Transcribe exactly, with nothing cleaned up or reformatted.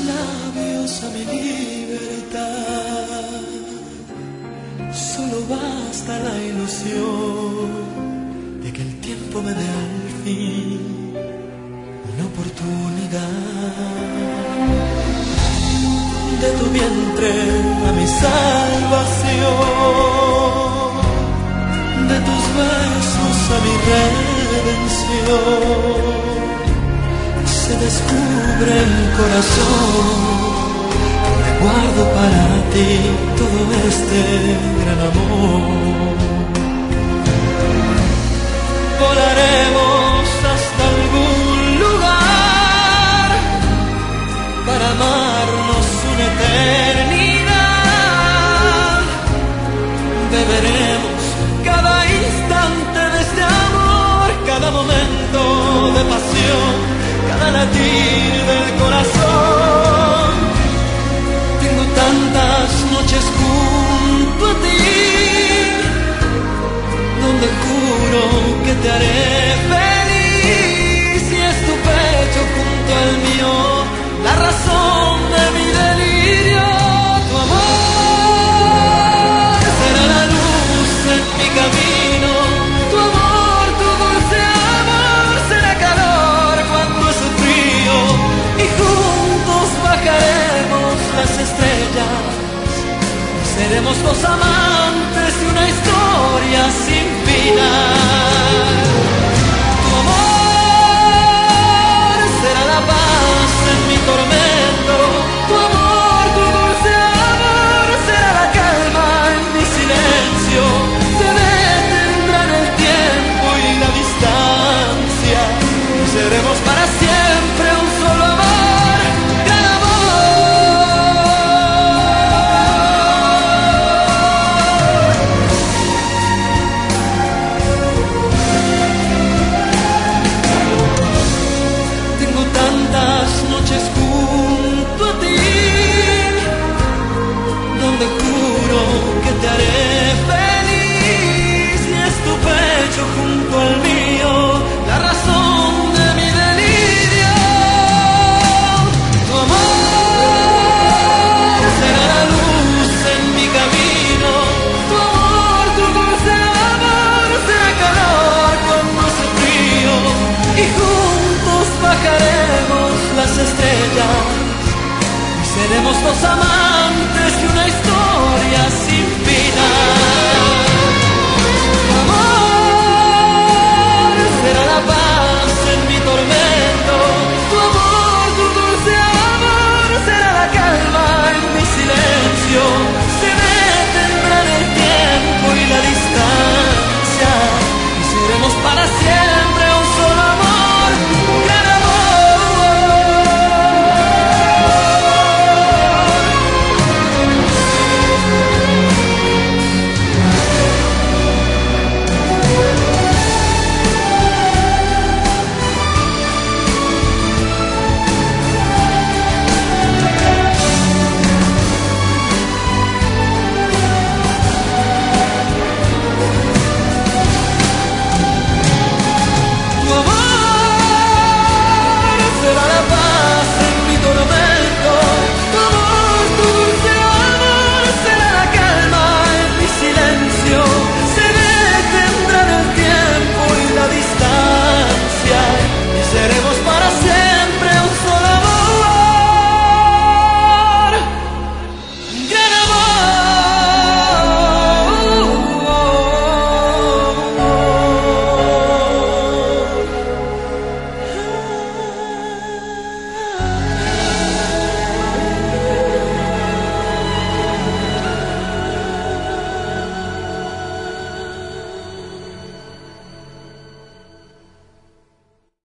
labios a mi libertad. Solo basta la ilusión de que el tiempo me dé al fin una oportunidad. De tu vientre a mi salvación, de tus besos a mi redención. Se descubre el corazón, que guardo para ti todo este gran amor. Volaremos hasta algún lugar para amarnos una eternidad. Beberemos cada instante de este amor, cada momento de pasión, cada latir del corazón. Tengo tantas noches junto a ti, donde juro que te haré feliz. Y es tu pecho junto al mío la razón de mi delirio. Tu amor será la luz en mi camino. Tu amor, tu dulce amor será calor cuando hace frío. Y juntos bajaremos las estrellas. Seremos dos amantes de una historia sin final. Tu amor será la paz en mi tormento. Tu amor, tu dulce amor será la calma en mi silencio. Te detendrán el tiempo y la distancia. Y seremos para siempre un solo amor, gran noches junto a ti, donde juro que te haré feliz. Y es tu pecho junto al mío la razón de mi delirio. Tu amor será la luz en mi camino. Tu amor, tu dulce amor será calor cuando hace frío. Y juntos bajaremos las estrellas y seremos dos amantes de una historia